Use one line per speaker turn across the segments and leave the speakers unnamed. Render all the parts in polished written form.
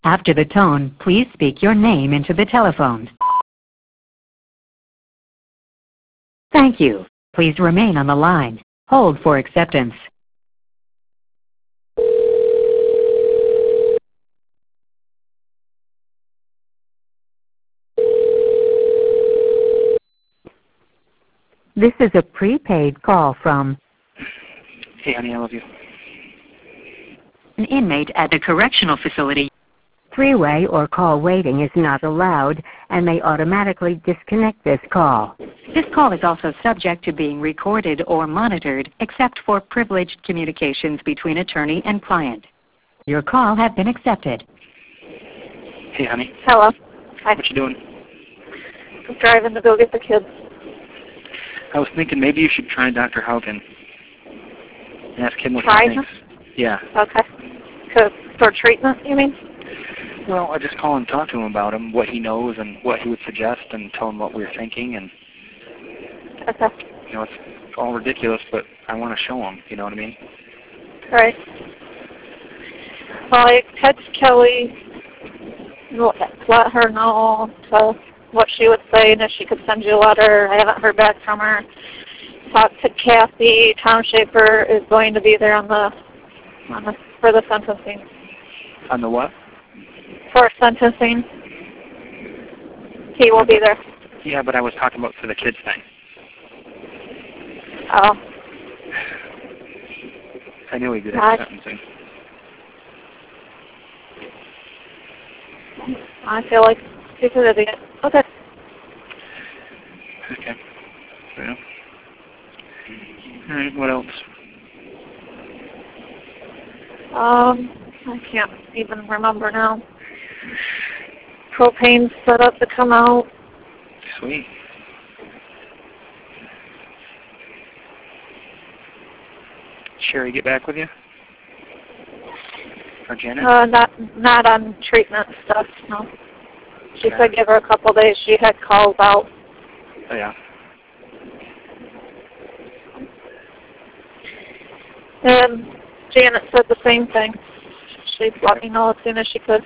After the tone, please speak your name into the telephone. Thank you. Please remain on the line. Hold for acceptance. This is a prepaid call from
Hey, honey, I love you.
an inmate at the correctional facility. Three-way or call waiting is not allowed and may automatically disconnect this call. This call is also subject to being recorded or monitored, except for privileged communications between attorney and client. Your call has been accepted.
Hey, honey.
Hello. Hi.
What you doing?
I'm driving to go get the kids.
I was thinking maybe you should try Dr. Haugen. Ask him what
Try
he thinks. Yeah.
Okay. For treatment, you mean?
Well, I just call and talk to him about him, what he knows and what he would suggest, and tell him what we're thinking. And
Okay.
you know, it's all ridiculous, but I want to show him. You know what I mean?
All right. Well, I text Kelly, let her know what she would say and if she could send you a letter. I haven't heard back from her. Talked to Kathy. Tom Schaefer is going to be there for the sentencing.
On the what?
For sentencing. He will be there.
Yeah, but I was talking about for the kids thing.
Oh.
I knew he'd do
Right.
that sentencing.
I feel like he's an idiot. Okay.
Okay. Yeah. All right, what else?
I can't even remember now. Propane's set up to come out.
Sweet. Sherry get back with you? Or Janet?
Not on treatment stuff, no. She
Okay.
said give her a couple days. She had calls out.
Oh, yeah.
And Janet said the same thing. She'd let me know as soon as she could.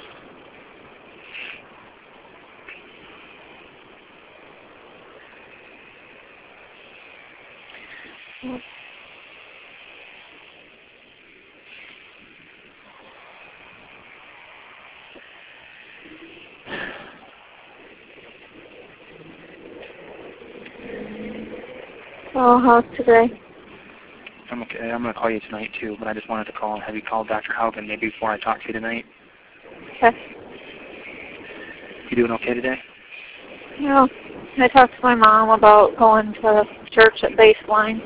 Oh, how's today?
I'm okay. I'm going to call you tonight, too, but I just wanted to call and have you call Dr. Haugen maybe before I talk to you tonight.
Okay.
You doing okay today?
Yeah. I talked to my mom about going to church at Baseline.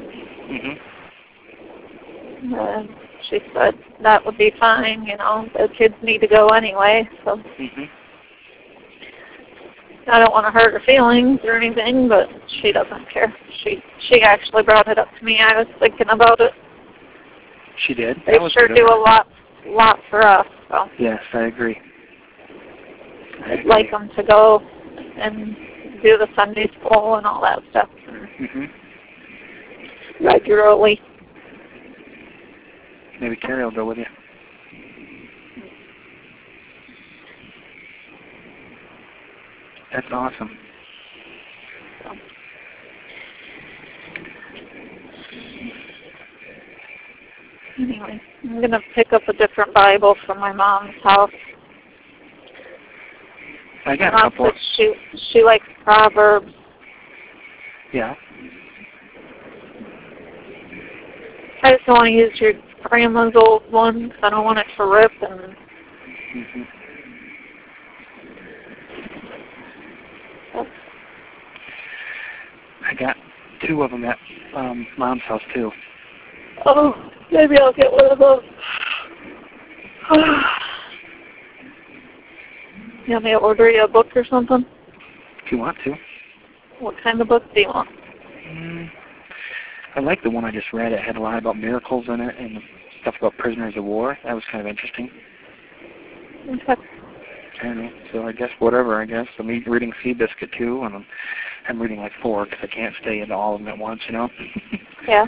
Mm-hmm.
She said that would be fine, you know. The kids need to go anyway, so
Mm-hmm.
I don't want to hurt her feelings or anything, but she doesn't care. She actually brought it up to me. I was thinking about it.
She did?
They
That was
sure
good
do
of her.
a lot for us, so
Yes, I agree.
I'd like them to go and do the Sunday school and all that stuff
Mm-hmm.
regularly.
Maybe Carrie will go with you. That's awesome.
So. Anyway, I'm going to pick up a different Bible from my mom's house.
I got
My
a
mom
couple.
said she likes Proverbs.
Yeah.
I just don't want to use your grandma's old one because I don't want it to rip. And
Mm-hmm. I got two of them at Mom's house, too.
oh, maybe I'll get one of those. You want me to order you a book or something?
If you want to.
What kind of book do you want?
I like the one I just read. It had a lot about miracles in it and stuff about prisoners of war. That was kind of interesting.
Okay.
I don't know. So I guess whatever, I guess. I'm reading Seabiscuit, too, and I'm reading like 4 because I can't stay into all of them at once, you know?
Yeah.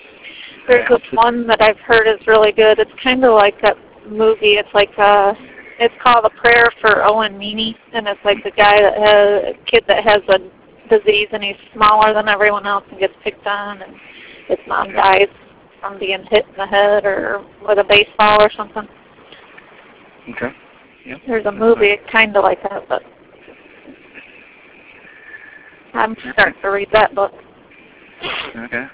There's this one that I've heard is really good. It's kind of like that movie. It's like It's called A Prayer for Owen Meany, and it's like the guy that has a kid that has a disease, and he's smaller than everyone else and gets picked on, and his mom dies from being hit in the head or with a baseball or something.
Okay. Yep.
There's a movie kind of like that, but I'm starting to read that book.
Okay.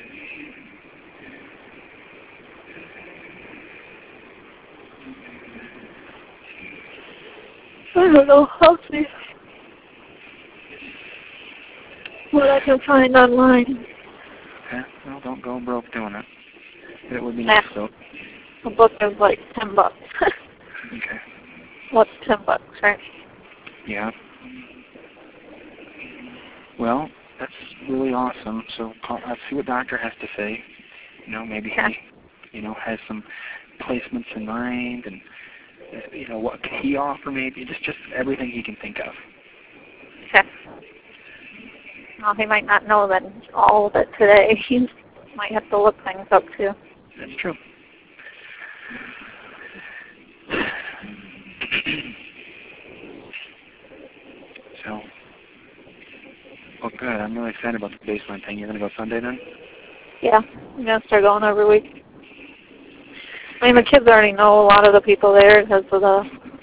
I don't know. I'll see what I can find online.
Okay. Well, don't go broke doing it. It would be nice, though.
A book is like $10.
Okay.
What's $10, right?
Yeah. Well, that's really awesome. So let's see what doctor has to say. You know, maybe he, has some placements in mind, and what could he offer? Maybe just everything he can think of.
Okay. Well, he might not know that all of it today. He might have to look things up too.
That's true. So, well, good. I'm really excited about the baseline thing. You're going to go Sunday then?
Yeah, I'm going to start going every week. I mean, the kids already know a lot of the people there because of the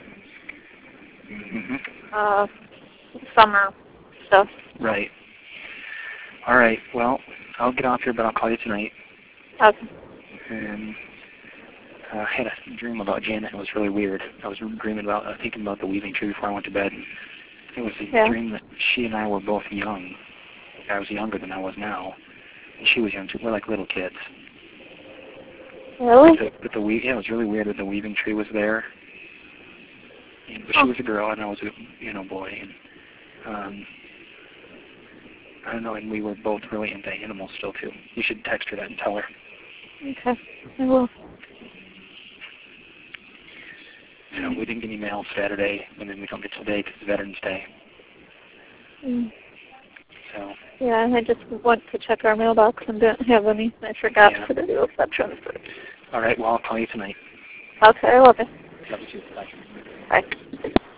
summer stuff.
Right. All right. Well, I'll get off here, but I'll call you tonight.
Okay.
And I had a dream about Janet. It was really weird. I was thinking about the weaving tree before I went to bed. It was a dream that she and I were both young. I was younger than I was now, and she was young too. We're like little kids.
Really?
But it was really weird that the weaving tree was there. But she was a girl and I was a boy. And I don't know. And we were both really into animals still too. You should text her that and tell her.
Okay, I will.
So we didn't get any mail Saturday, and then we don't get today because it's Veterans Day.
Mm.
So.
Yeah, I just went to check our mailbox and didn't have any. I forgot to do with Veterans Day.
All right, well, I'll call you tonight.
Okay, I love you.
Love you too. Bye.
Bye.